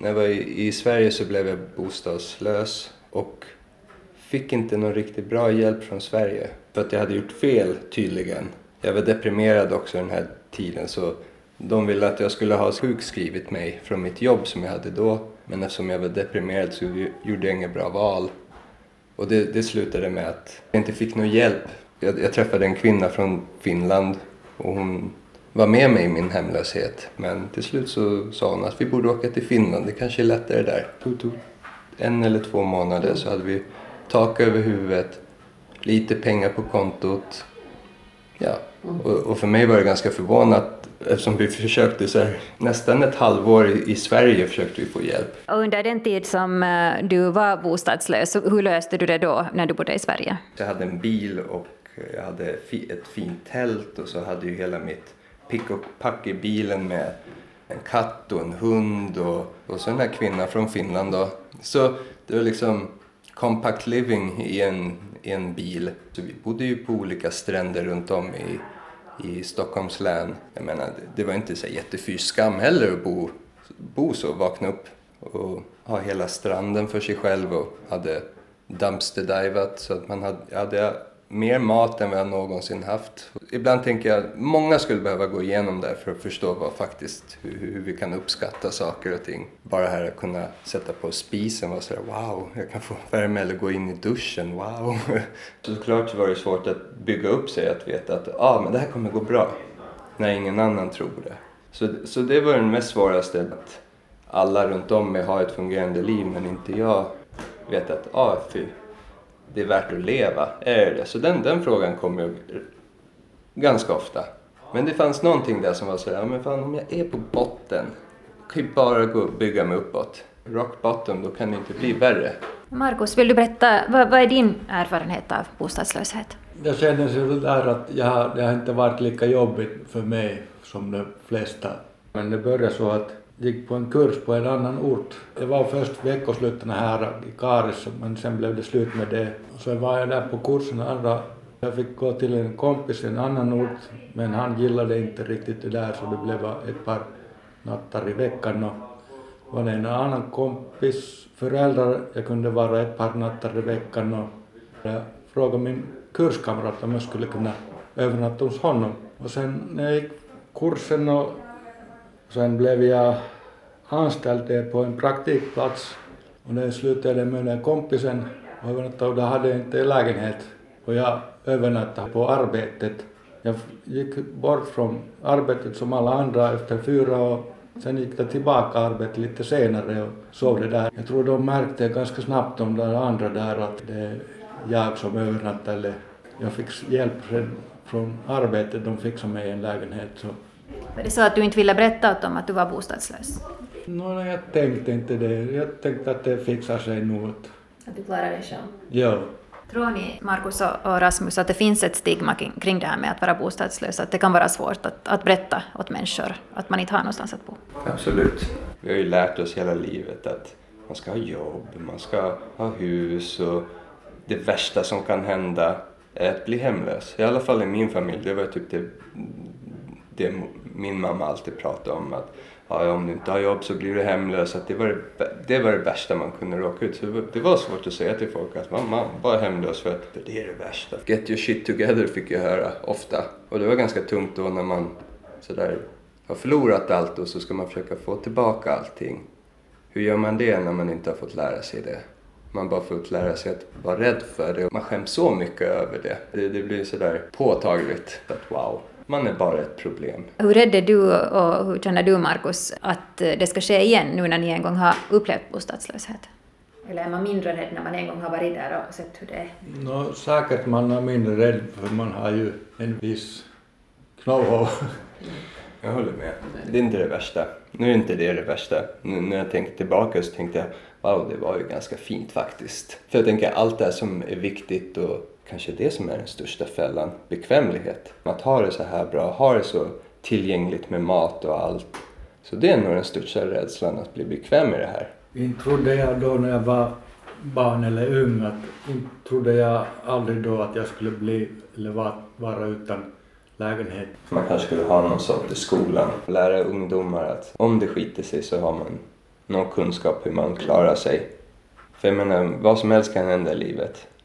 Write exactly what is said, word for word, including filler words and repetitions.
När jag var i, i Sverige så blev jag bostadslös och fick inte någon riktigt bra hjälp från Sverige. För att jag hade gjort fel tydligen. Jag var deprimerad också den här tiden, så de ville att jag skulle ha sjukskrivit mig från mitt jobb som jag hade då. Men eftersom jag var deprimerad så gjorde jag inget bra val. Och det, det slutade med att jag inte fick någon hjälp. Jag, jag träffade en kvinna från Finland och hon var med mig i min hemlöshet. Men till slut så sa hon att vi borde åka till Finland, det kanske är lättare där. Det tog en eller två månader så hade vi tak över huvudet, lite pengar på kontot. Ja, och, och för mig var det ganska förvånat eftersom vi försökte så här, nästan ett halvår i, i Sverige försökte vi få hjälp. Och under den tid som uh, du var bostadslös, hur löste du det då när du bodde i Sverige? Jag hade en bil och jag hade fi, ett fint tält och så hade ju hela mitt pick och pack i bilen med en katt och en hund och, och så den här kvinnan från Finland då. Så det var liksom compact living i en, i en bil. Så vi bodde ju på olika stränder runt om i, i Stockholms län. Jag menar, det, det var inte så jättefy skam heller att bo, bo så, vakna upp och ha hela stranden för sig själv och hade dumpster-divat så att man hade, hade mer mat än vad jag någonsin haft. Ibland tänker jag att många skulle behöva gå igenom det för att förstå vad faktiskt, hur, hur vi kan uppskatta saker och ting. Bara här att kunna sätta på spisen och säga wow, jag kan få värme eller gå in i duschen, wow. Såklart så var det svårt att bygga upp sig att veta att ah, men det här kommer gå bra när ingen annan tror det. Så, så det var den mest svåraste, att alla runt om mig har ett fungerande liv men inte jag vet att ah, fy. Det är värt att leva, är det? Så den, den frågan kom ju ganska ofta. Men det fanns någonting där som var så här, men fan om jag är på botten, kan jag bara gå och bygga mig uppåt. Rock bottom, då kan det inte bli värre. Markus, vill du berätta, vad, vad är din erfarenhet av bostadslöshet? Jag känner så där att jag, det har inte varit lika jobbigt för mig som de flesta. Men det började så att gick på en kurs på en annan ort. Det var först veckoslutena här i Karis, men sen blev det slut med det. Så var jag där på kursen andra. Jag fick gå till en kompis i en annan ort, men han gillade inte riktigt det där så det blev ett par nattar i veckan. Och var det en annan kompis föräldrar, jag kunde vara ett par nattar i veckan och jag frågade min kurskamrat om jag skulle kunna övernatta hos honom. Och sen när jag gick kursen och sen blev jag anställd på en praktikplats och när jag slutade med den kompisen och övernattade, då hade jag inte lägenhet och jag övernattade på arbetet. Jag gick bort från arbetet som alla andra efter fyra och sen gick jag tillbaka arbetet lite senare och sov det där. Jag tror de märkte ganska snabbt de där andra där att det är jag som övernattade. Eller jag fick hjälp från arbetet, de fixade mig en lägenhet. Så. Var det så att du inte ville berätta åt dem att du var bostadslös? No, jag tänkte inte det. Jag tänkte att det fixar sig något. Att du klarar dig själv? Ja. Tror ni, Markus och Rasmus, att det finns ett stigma kring det här med att vara bostadslös? Att det kan vara svårt att, att berätta åt människor att man inte har någonstans att bo? Absolut. Vi har ju lärt oss hela livet att man ska ha jobb, man ska ha hus och det värsta som kan hända är att bli hemlös. I alla fall i min familj, det var typ det, det min mamma alltid pratade om. Att ja, om du inte har jobb så blir du hemlös. Att det, var det, det var det värsta man kunde råka ut. Så det var, det var svårt att säga till folk att mamma var hemlös för, för det är det värsta. Get your shit together fick jag höra ofta. Och det var ganska tungt då när man sådär har förlorat allt och så ska man försöka få tillbaka allting. Hur gör man det när man inte har fått lära sig det? Man bara fått lära sig att vara rädd för det. Man skäms så mycket över det. Det, det blir sådär påtagligt att wow, man är bara ett problem. Hur rädd är du och hur känner du, Markus, att det ska ske igen nu när ni en gång har upplevt bostadslöshet? Eller är man mindre rädd när man en gång har varit där och sett hur det är? No, säkert man är mindre rädd för man har ju en viss know-how. Jag håller med. Det är inte det värsta. Nu är inte det det värsta. Nu när jag tänkte tillbaka så tänkte jag, wow, det var ju ganska fint faktiskt. För jag tänker allt det som är viktigt och kanske det som är den största fällan, bekvämlighet. Att ha det så här bra, ha det så tillgängligt med mat och allt. Så det är nog den största rädslan, att bli bekväm med det här. Inte trodde jag då när jag var barn eller ung, att inte trodde jag aldrig då att jag skulle bli eller vara, vara utan lägenhet. Man kanske skulle ha någon sånt i skolan. Lära ungdomar att om det skiter sig så har man någon kunskap hur man klarar sig. För jag menar, vad som helst kan hända i livet.